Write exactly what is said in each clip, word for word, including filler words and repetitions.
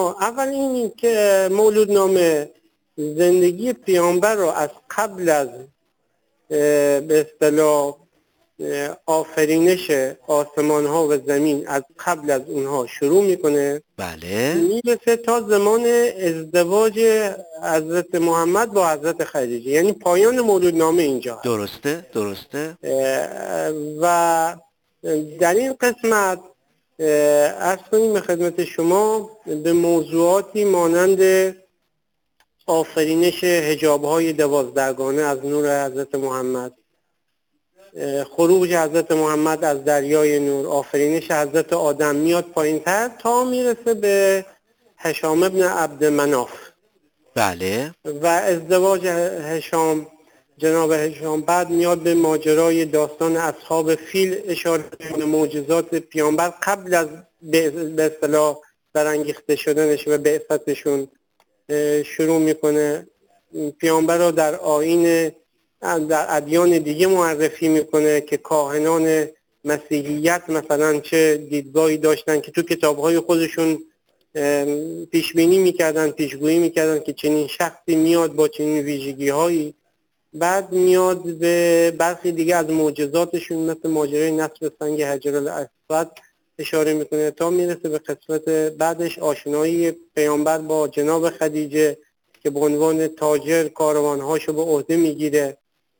اول این که مولودنامه زندگی پیامبر رو از قبل از به اصطلاح آفرینش آسمان ها و زمین، از قبل از اونها شروع میکنه. بله. میرسه تا زمان ازدواج حضرت محمد با حضرت خدیجه، یعنی پایان مولودنامه اینجا هست. درسته درسته. و در این قسمت عرض کنیم به خدمت شما به موضوعاتی مانند آفرینش حجاب‌های دوازدهگانه از نور حضرت محمد، خروج حضرت محمد از دریای نور، آفرینش حضرت آدم میاد پایین‌تر تا میرسه به هشام ابن عبد مناف. بله. و ازدواج هشام، جناب هشام، بعد میاد به ماجرای داستان اصحاب فیل اشاره کنه، معجزات پیامبر قبل از به اصطلاح برانگیخته شدنش و بعثتشون شروع میکنه. پیامبر رو در آیین در ادیان دیگه معرفی میکنه که کاهنان مسیحیت مثلا چه دیدگاهی داشتن که تو کتابهای خودشون پیش بینی میکردن، پیشگویی میکردن که چنین شخصی میاد با چنین ویژگی هایی. بعد میاد به برخی دیگه از معجزاتشون مثل ماجرای نصب سنگ حجر الاسود اشاره میکنه تا میرسه به قسمت بعدش آشنایی پیامبر با جناب خدیجه که به عنوان تاجر کاروانهاشو به عهده میگیره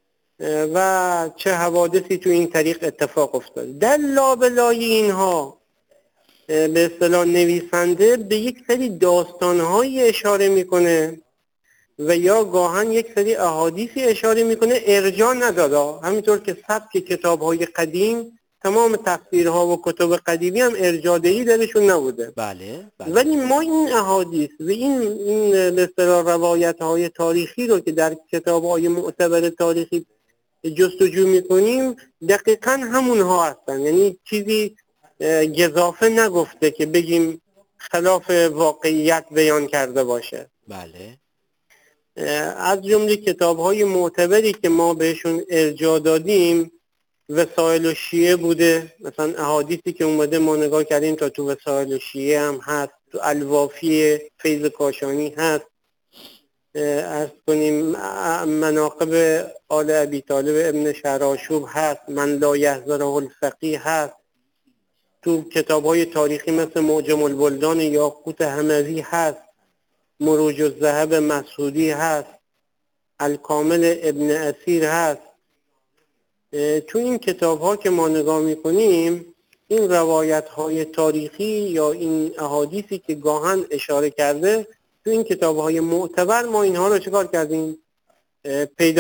و چه حوادثی تو این طریق اتفاق افتاده. در لابلای اینها به اصطلاح نویسنده به یک سری داستانهایی اشاره میکنه و یا گاهن یک سری احادیثی اشاره میکنه، ارجاع نداده. همینطور که سبک کتاب‌های قدیم، تمام تفسیرها و کتب قدیمی هم ارجاع‌دهی درشون نبوده. بله, بله. ولی ما این احادیث و این این به اصطلاح روایت‌های تاریخی رو که در کتاب‌های معتبر تاریخی جستجو میکنیم دقیقاً همونها هستن، یعنی چیزی گزافه نگفته که بگیم خلاف واقعیت بیان کرده باشه. بله. از جمله کتاب‌های معتبری که ما بهشون ارجاع دادیم وسائل الشیعه بوده، مثلا احادیثی که اومده ما نگاه کردیم تا تو وسائل الشیعه هم هست، تو الوافی فیض کاشانی هست، عرض کنیم مناقب آل ابی طالب ابن شهرآشوب هست، من لا یحضره الفقیه هست، تو کتاب‌های تاریخی مثل معجم البلدان یاقوت حموی هست، مروج الذهب مسعودی هست، الکامل ابن اسیر هست. تو این کتاب‌ها که ما نگاه می‌کنیم این روایت‌های تاریخی یا این احادیثی که گاهن اشاره کرده تو این کتاب‌های معتبر ما اینها رو چکار کردیم؟ پیدا